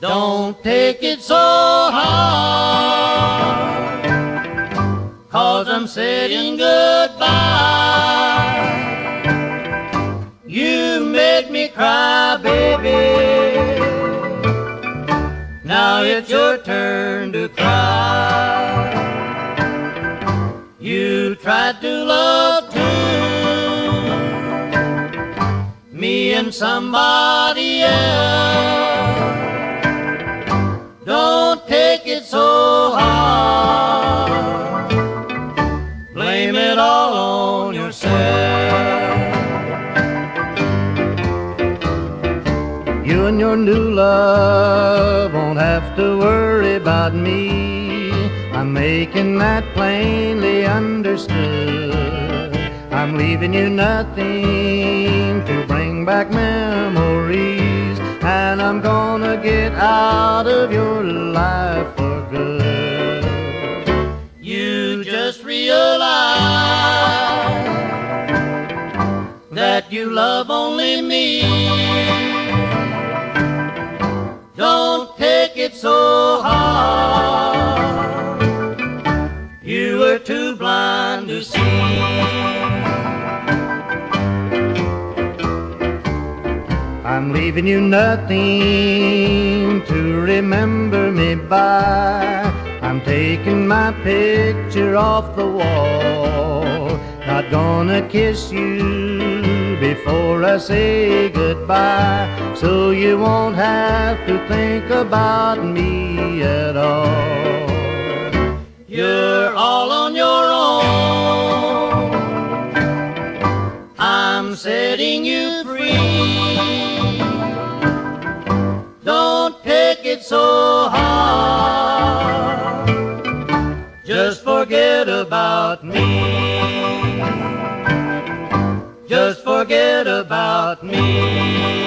Don't take it so hard, 'cause I'm saying goodbye. You made me cry, baby. Now it's your turn to cry. You tried to love too, me and somebody else. Don't take it so hard, blame it all on yourself. You and your new love won't have to worry about me. I'm making that plainly understood. I'm leaving you nothing to bring back memories, and I'm gonna get out of your life for good. You just realize that you love only me. Don't take it so hard, you were too blind to see. I'm leaving you nothing to remember me by. I'm taking my picture off the wall. Not gonna kiss you before I say goodbye, so you won't have to think about me at all. You're all on your own, I'm setting you free. Don't take it so hard, just forget about me. Just forget about me.